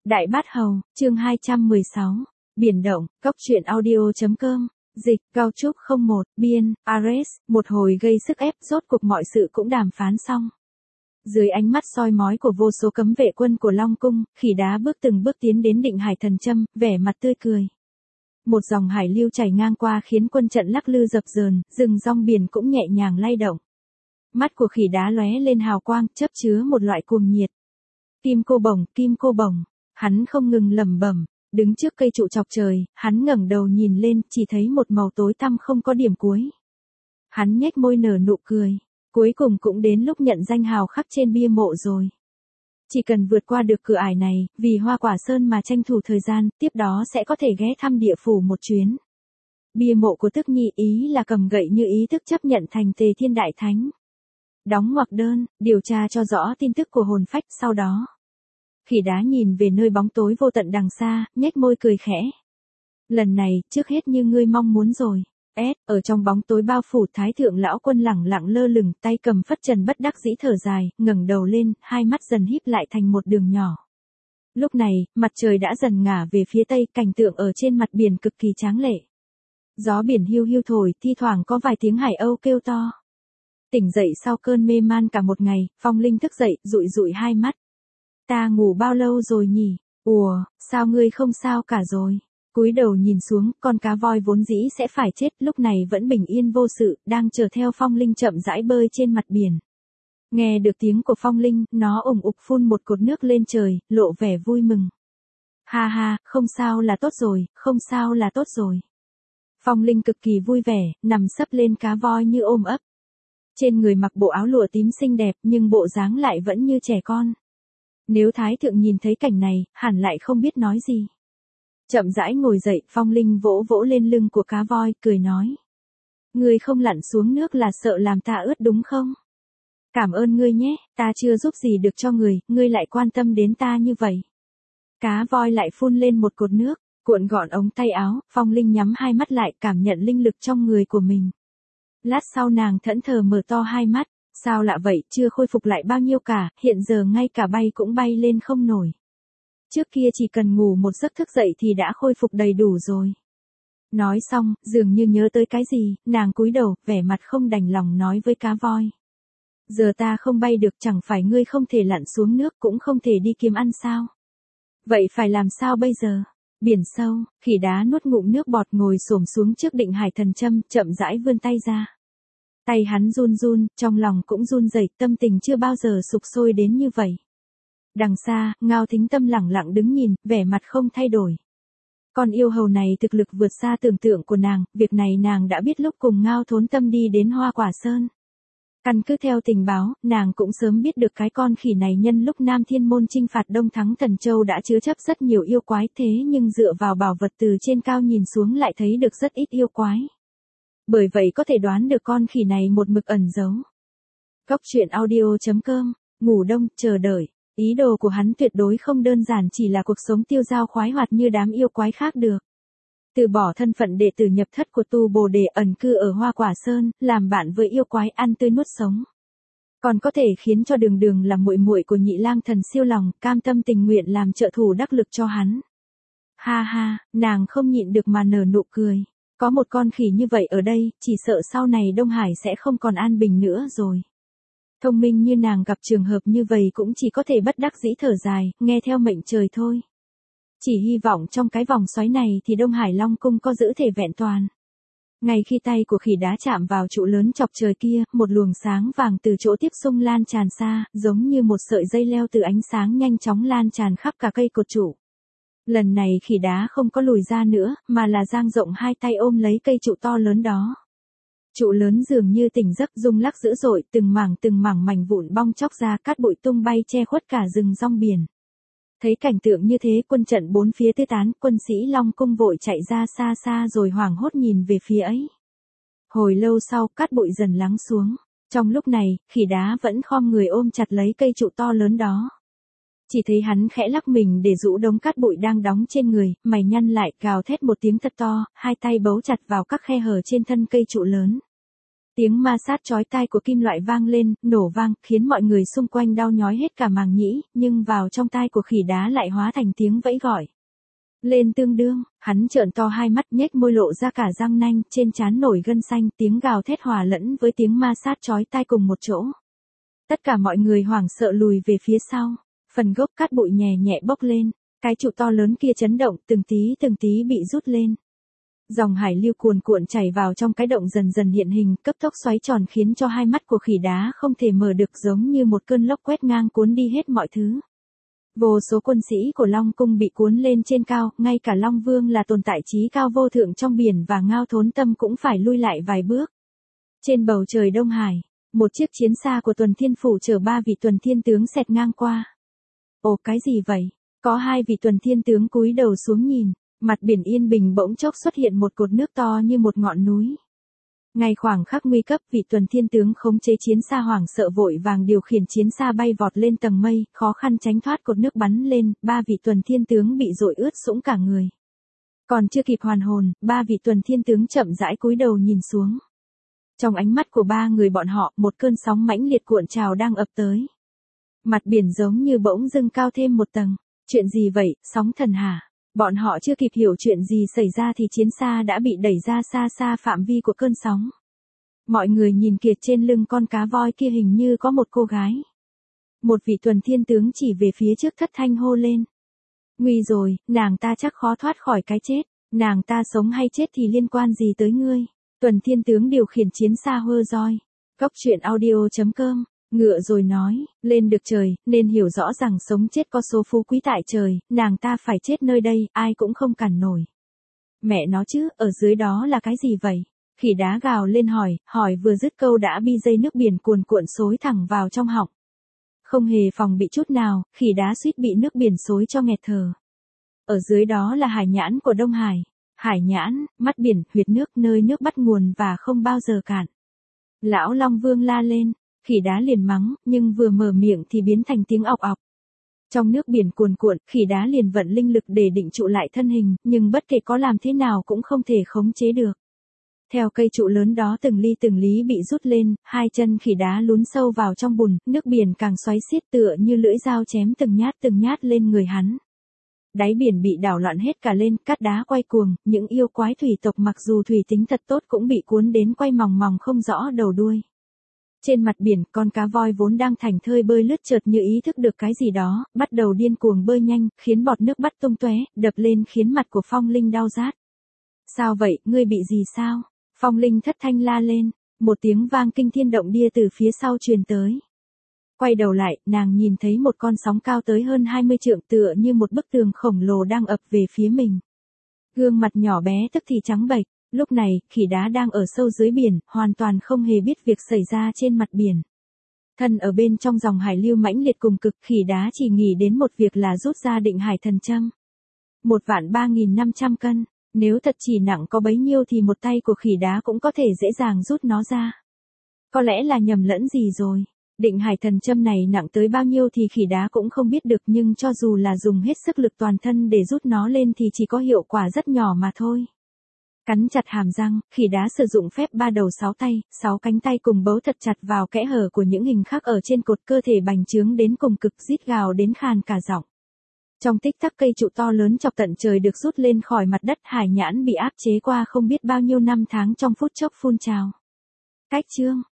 Đại Bát Hầu, chương 216. Biển động, Cóc truyện audio.com. Dịch, Cao Trúc 01, biên, Ares, một hồi gây sức ép, rốt cuộc mọi sự cũng đàm phán xong. Dưới ánh mắt soi mói của vô số cấm vệ quân của Long Cung, Khỉ Đá từng bước tiến đến Định Hải Thần Châm, vẻ mặt tươi cười. Một dòng hải lưu chảy ngang qua khiến quân trận lắc lư dập dờn, rừng rong biển cũng nhẹ nhàng lay động. Mắt của Khỉ Đá lóe lên hào quang, chấp chứa một loại cuồng nhiệt. Kim cô bổng. Hắn không ngừng lẩm bẩm, đứng trước cây trụ chọc trời, hắn ngẩng đầu nhìn lên, chỉ thấy một màu tối tăm không có điểm cuối. Hắn nhếch môi nở nụ cười, cuối cùng cũng đến lúc nhận danh hào khắc trên bia mộ rồi. Chỉ cần vượt qua được cửa ải này, vì Hoa Quả Sơn mà tranh thủ thời gian, tiếp đó sẽ có thể ghé thăm địa phủ một chuyến. Bia mộ của Tức Nhi ý là cầm gậy như ý thức chấp nhận thành Tề Thiên Đại Thánh. Đóng ngoặc đơn, điều tra cho rõ tin tức của hồn phách sau đó. Khỉ Đá nhìn về nơi bóng tối vô tận đằng xa, nhếch môi cười khẽ. Lần này, trước hết như ngươi mong muốn rồi. Ở trong bóng tối bao phủ Thái Thượng Lão Quân lẳng lặng lơ lửng, tay cầm phất trần bất đắc dĩ thở dài, ngẩng đầu lên, hai mắt dần híp lại thành một đường nhỏ. Lúc này, mặt trời đã dần ngả về phía tây, cảnh tượng ở trên mặt biển cực kỳ tráng lệ. Gió biển hiu hiu thổi, thi thoảng có vài tiếng hải âu kêu to. Tỉnh dậy sau cơn mê man cả một ngày, Phong Linh thức dậy, dụi hai mắt. Ta ngủ bao lâu rồi nhỉ? Ủa, sao ngươi không sao cả rồi? Cúi đầu nhìn xuống, con cá voi vốn dĩ sẽ phải chết, lúc này vẫn bình yên vô sự, đang chờ theo Phong Linh chậm rãi bơi trên mặt biển. Nghe được tiếng của Phong Linh, nó ủng ục phun một cột nước lên trời, lộ vẻ vui mừng. Ha ha, không sao là tốt rồi, không sao là tốt rồi. Phong Linh cực kỳ vui vẻ, nằm sấp lên cá voi như ôm ấp. Trên người mặc bộ áo lụa tím xinh đẹp, nhưng bộ dáng lại vẫn như trẻ con. Nếu Thái Thượng nhìn thấy cảnh này, hẳn lại không biết nói gì. Chậm rãi ngồi dậy, Phong Linh vỗ vỗ lên lưng của cá voi, cười nói. Ngươi không lặn xuống nước là sợ làm ta ướt đúng không? Cảm ơn ngươi nhé, ta chưa giúp gì được cho người, ngươi lại quan tâm đến ta như vậy. Cá voi lại phun lên một cột nước, cuộn gọn ống tay áo, Phong Linh nhắm hai mắt lại, cảm nhận linh lực trong người của mình. Lát sau nàng thẫn thờ mở to hai mắt. Sao lạ vậy, chưa khôi phục lại bao nhiêu cả, hiện giờ ngay cả bay cũng bay lên không nổi. Trước kia chỉ cần ngủ một giấc thức dậy thì đã khôi phục đầy đủ rồi. Nói xong, dường như nhớ tới cái gì, nàng cúi đầu, vẻ mặt không đành lòng nói với cá voi. Giờ ta không bay được, chẳng phải ngươi không thể lặn xuống nước cũng không thể đi kiếm ăn sao? Vậy phải làm sao bây giờ? Biển sâu, Khỉ Đá nuốt ngụm nước bọt ngồi xổm xuống trước Định Hải Thần Châm, chậm rãi vươn tay ra. Tay hắn run run, trong lòng cũng run rẩy, tâm tình chưa bao giờ sục sôi đến như vậy. Đằng xa, Ngao Thính Tâm lẳng lặng đứng nhìn, vẻ mặt không thay đổi. Con yêu hầu này thực lực vượt xa tưởng tượng của nàng, việc này nàng đã biết lúc cùng Ngao Thốn Tâm đi đến Hoa Quả Sơn. Căn cứ theo tình báo, nàng cũng sớm biết được cái con khỉ này nhân lúc Nam Thiên Môn chinh phạt Đông Thắng Thần Châu đã chứa chấp rất nhiều yêu quái, thế nhưng dựa vào bảo vật từ trên cao nhìn xuống lại thấy được rất ít yêu quái. Bởi vậy có thể đoán được con khỉ này một mực ẩn giấu. Cóc truyện audio.com, ngủ đông, chờ đợi. Ý đồ của hắn tuyệt đối không đơn giản chỉ là cuộc sống tiêu dao khoái hoạt như đám yêu quái khác được. Từ bỏ thân phận đệ tử nhập thất của Tu Bồ Đề ẩn cư ở Hoa Quả Sơn, làm bạn với yêu quái ăn tươi nuốt sống. Còn có thể khiến cho Đường Đường là muội muội của Nhị Lang Thần siêu lòng, cam tâm tình nguyện làm trợ thủ đắc lực cho hắn. Ha ha, nàng không nhịn được mà nở nụ cười. Có một con khỉ như vậy ở đây, chỉ sợ sau này Đông Hải sẽ không còn an bình nữa rồi. Thông minh như nàng gặp trường hợp như vậy cũng chỉ có thể bất đắc dĩ thở dài, nghe theo mệnh trời thôi. Chỉ hy vọng trong cái vòng xoáy này thì Đông Hải Long Cung có giữ thể vẹn toàn. Ngay khi tay của Khỉ Đá chạm vào trụ lớn chọc trời kia, một luồng sáng vàng từ chỗ tiếp xung lan tràn xa, giống như một sợi dây leo từ ánh sáng nhanh chóng lan tràn khắp cả cây cột trụ. Lần này Khỉ Đá không có lùi ra nữa, mà là dang rộng hai tay ôm lấy cây trụ to lớn đó. Trụ lớn dường như tỉnh giấc rung lắc dữ dội, từng mảng mảnh vụn bong chóc ra, cát bụi tung bay che khuất cả rừng rong biển. Thấy cảnh tượng như thế, quân trận bốn phía tứ tán, quân sĩ Long Cung vội chạy ra xa xa rồi hoảng hốt nhìn về phía ấy. Hồi lâu sau, cát bụi dần lắng xuống. Trong lúc này, Khỉ Đá vẫn khom người ôm chặt lấy cây trụ to lớn đó. Chỉ thấy hắn khẽ lắc mình để rũ đống cát bụi đang đóng trên người, mày nhăn lại, gào thét một tiếng thật to, hai tay bấu chặt vào các khe hở trên thân cây trụ lớn. Tiếng ma sát chói tai của kim loại vang lên, nổ vang, khiến mọi người xung quanh đau nhói hết cả màng nhĩ, nhưng vào trong tai của khỉ đá lại hóa thành tiếng vẫy gọi. Lên tương đương, hắn trợn to hai mắt nhếch môi lộ ra cả răng nanh, trên trán nổi gân xanh, tiếng gào thét hòa lẫn với tiếng ma sát chói tai cùng một chỗ. Tất cả mọi người hoảng sợ lùi về phía sau, phần gốc cát bụi nhẹ nhẹ bốc lên, cái trụ to lớn kia chấn động, từng tí bị rút lên. Dòng hải lưu cuồn cuộn chảy vào trong cái động dần dần hiện hình, cấp tốc xoáy tròn khiến cho hai mắt của khỉ đá không thể mở được, giống như một cơn lốc quét ngang cuốn đi hết mọi thứ. Vô số quân sĩ của Long Cung bị cuốn lên trên cao, ngay cả Long Vương là tồn tại trí cao vô thượng trong biển và Ngao Thốn Tâm cũng phải lui lại vài bước. Trên bầu trời Đông Hải, một chiếc chiến xa của Tuần Thiên Phủ chở 3 vị tuần thiên tướng xẹt ngang qua. Ồ, cái gì vậy? Có 2 vị tuần thiên tướng cúi đầu xuống nhìn, mặt biển yên bình bỗng chốc xuất hiện một cột nước to như một ngọn núi. Ngay khoảng khắc nguy cấp, vị tuần thiên tướng khống chế chiến xa hoảng sợ vội vàng điều khiển chiến xa bay vọt lên tầng mây, khó khăn tránh thoát cột nước bắn lên, 3 vị tuần thiên tướng bị dội ướt sũng cả người. Còn chưa kịp hoàn hồn, 3 vị tuần thiên tướng chậm rãi cúi đầu nhìn xuống. Trong ánh mắt của 3 người bọn họ, một cơn sóng mãnh liệt cuộn trào đang ập tới. Mặt biển giống như bỗng dưng cao thêm một tầng. Chuyện gì vậy, sóng thần hả? Bọn họ chưa kịp hiểu chuyện gì xảy ra thì chiến xa đã bị đẩy ra xa xa phạm vi của cơn sóng. Mọi người nhìn kìa, trên lưng con cá voi kia hình như có một cô gái. Một vị tuần thiên tướng chỉ về phía trước thất thanh hô lên. Nguy rồi, nàng ta chắc khó thoát khỏi cái chết. Nàng ta sống hay chết thì liên quan gì tới ngươi? Tuần thiên tướng điều khiển chiến xa hơ roi. Cóc truyện audio.com, ngựa rồi nói, lên được trời, nên hiểu rõ rằng sống chết có số phú quý tại trời, nàng ta phải chết nơi đây, ai cũng không cản nổi. Mẹ nó chứ, ở dưới đó là cái gì vậy? Khỉ đá gào lên hỏi vừa dứt câu đã bị dây nước biển cuồn cuộn xối thẳng vào trong họng. Không hề phòng bị chút nào, khỉ đá suýt bị nước biển xối cho nghẹt thở. Ở dưới đó là hải nhãn của Đông Hải. Hải nhãn, mắt biển, huyệt nước, nơi nước bắt nguồn và không bao giờ cạn. Lão Long Vương la lên, khỉ đá liền mắng, nhưng vừa mở miệng thì biến thành tiếng ọc ọc. Trong nước biển cuồn cuộn, khỉ đá liền vận linh lực để định trụ lại thân hình, nhưng bất kể có làm thế nào cũng không thể khống chế được. Theo cây trụ lớn đó từng lý bị rút lên, 2 chân khỉ đá lún sâu vào trong bùn, nước biển càng xoáy xiết tựa như lưỡi dao chém từng nhát lên người hắn. Đáy biển bị đảo loạn hết cả lên, cát đá quay cuồng, những yêu quái thủy tộc mặc dù thủy tính thật tốt cũng bị cuốn đến quay mòng mòng không rõ đầu đuôi. Trên mặt biển, con cá voi vốn đang thảnh thơi bơi lướt chợt như ý thức được cái gì đó, bắt đầu điên cuồng bơi nhanh, khiến bọt nước bắt tung tóe, đập lên khiến mặt của Phong Linh đau rát. Sao vậy, ngươi bị gì sao? Phong Linh thất thanh la lên, một tiếng vang kinh thiên động địa từ phía sau truyền tới. Quay đầu lại, nàng nhìn thấy một con sóng cao tới hơn 20 trượng tựa như một bức tường khổng lồ đang ập về phía mình. Gương mặt nhỏ bé tức thì trắng bệch, lúc này, khỉ đá đang ở sâu dưới biển, hoàn toàn không hề biết việc xảy ra trên mặt biển. Thân ở bên trong dòng hải lưu mãnh liệt cùng cực, khỉ đá chỉ nghĩ đến một việc là rút ra định hải thần châm. 1.3500 cân, nếu thật chỉ nặng có bấy nhiêu thì một tay của khỉ đá cũng có thể dễ dàng rút nó ra. Có lẽ là nhầm lẫn gì rồi. Định hải thần châm này nặng tới bao nhiêu thì khỉ đá cũng không biết được, nhưng cho dù là dùng hết sức lực toàn thân để rút nó lên thì chỉ có hiệu quả rất nhỏ mà thôi. Cắn chặt hàm răng, khỉ đá sử dụng phép 3 đầu 6 tay, 6 cánh tay cùng bấu thật chặt vào kẽ hở của những hình khắc ở trên cột, cơ thể bành trướng đến cùng cực, rít gào đến khàn cả giọng. Trong tích tắc cây trụ to lớn chọc tận trời được rút lên khỏi mặt đất, hải nhãn bị áp chế qua không biết bao nhiêu năm tháng trong phút chốc phun trào. Cách chương